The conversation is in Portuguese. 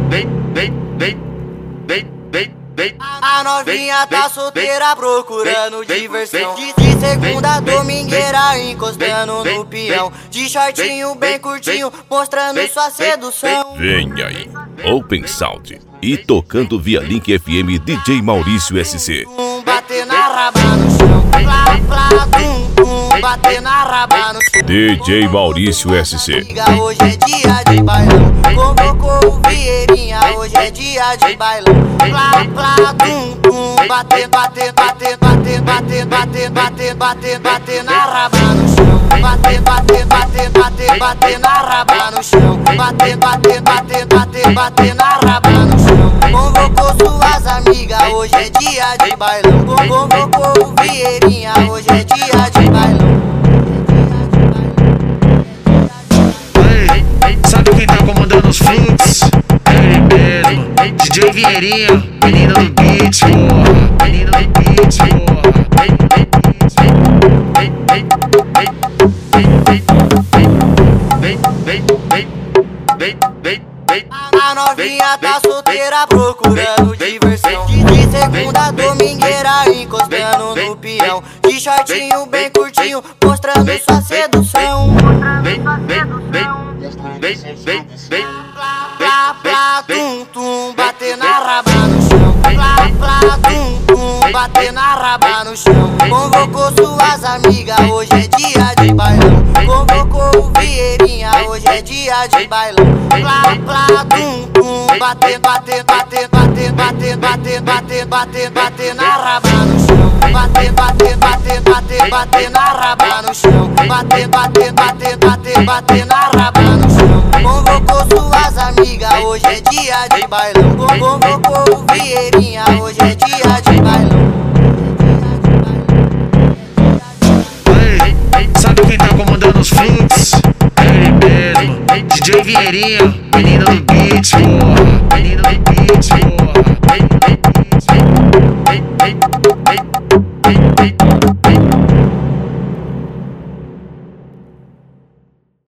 A novinha tá solteira procurando diversão. De segunda domingueira encostando no peão. De shortinho bem curtinho mostrando sua sedução. Vem aí, Open Sound e tocando via Link FM DJ Maurício SC. Bater na raba no chão, plá, plá, bater na raba no chão. DJ Maurício SC. Hoje é dia de bailão, convocou o Vieirinha. Hoje é dia de bailão, plá, plá, bater, bater, bater, bater, bater, bater, bater, bater, bater na raba no chão. Bater, bater, bater, bater, bater na raba no chão. Bater, bater, bater, bater, bater na raba no chão. Convocou suas amigas, hoje é dia de bailão. Convocou o Vieirinha, hoje é dia de bailão. Sabe quem tá comandando os fluxos? Ele mesmo, DJ Vieirinha, menino do beat, porra. Menino do beat, porra. A novinha tá solteira procurando diversão. De segunda domingueira encostando no peão. De shortinho bem curtinho mostrando sua sedução. Plá, plá, bater na raba no chão. Plá, plá, bater na raba no chão. Convocou suas amigas, hoje é dia de bailão. Convocou o Vieirinha, hoje é dia de bailão. Plá, plá, bater, bater, bater, bater, bater, bater, bater, bater, bater na raba no chão. Bater, bater, bater, bater, bater na raba no chão. Bater, bater, bater, bater, bater na raba no chão. Convocou suas amigas, hoje é dia de bailão. Convocou o Vieirinha, hoje é dia de bailão. Sabe quem tá comandando os fluxos? Ele mesmo, DJ Vieirinha, menino do beat, porra. Menino do beat, porra.